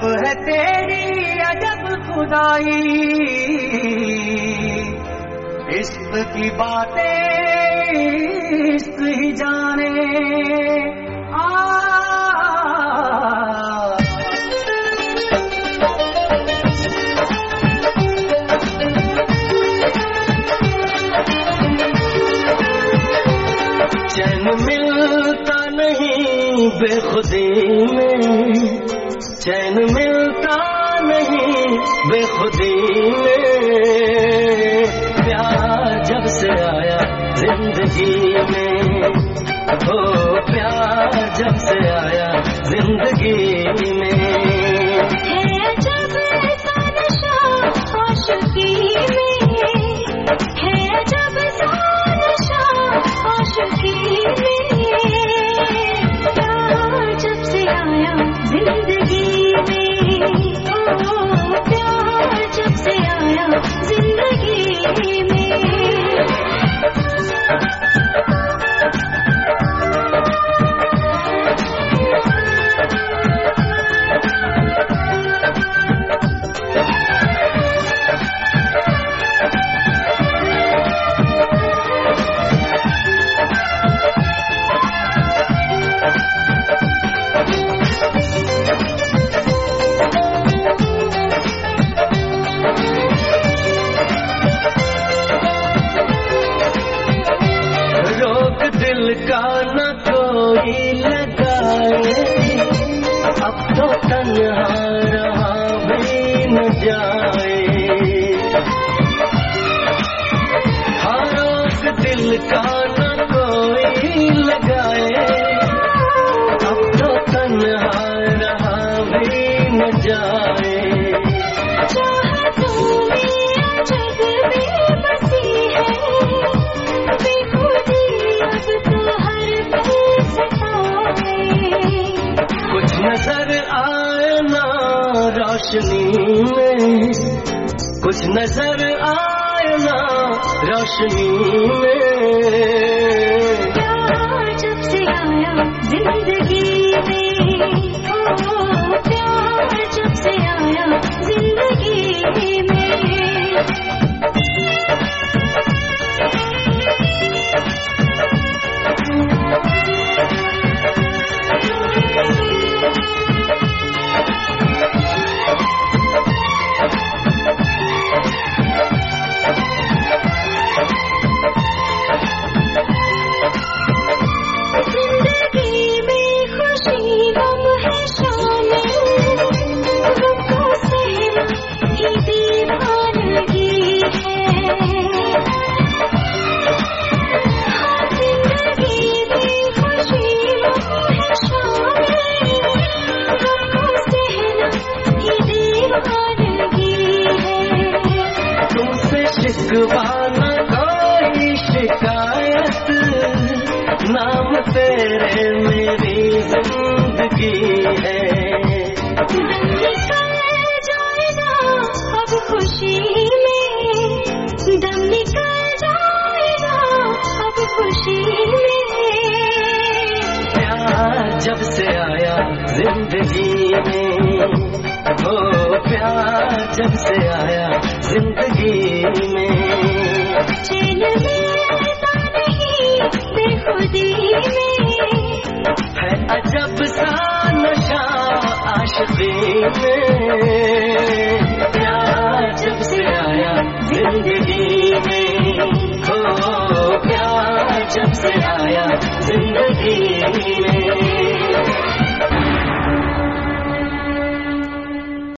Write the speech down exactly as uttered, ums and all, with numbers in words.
अजब है तेरी अजब खुदाई, इश्क की बातें इश्क ही जाने। आ चैन मिलता नहीं बेखुदी में, चैन मिलता नहीं बेखुदी में, प्यार जब से आया जिंदगी में, हो प्यार जब से आया जिंदगी में। है जब सा नशा आशिकी में, है जब सा नशा आशिकी में, प्यार जब से आया जिंदगी में, ओ प्यार जब से आया जिंदगी में। दिल का न कोई लगाए, अब तो तन्हा रहा भी न जाए। हाँ रोक दिल का न कोई लगाए, अब तो तन्हा रहा भी न जाए। नजर आए ना रोशनी में, कुछ नजर आए ना रोशनी में, प्यार जब से आया जिंदगी में, ओ प्यार जब से आया जिंदगी में। शिकवाना कोई शिकायत, नाम तेरे मेरी जिंदगी है। दम निकल जाए ना अब खुशी में, दम निकल जाए ना अब खुशी में, प्यार जब से आया जिंदगी में, हो प्यार जब से आया जिंदगी में। चैन मिलता नहीं बेखुदी में, है अजब सा नशा आशिकी में, प्यार जब से आया जिंदगी में, हो प्यार जब से आया जिंदगी में।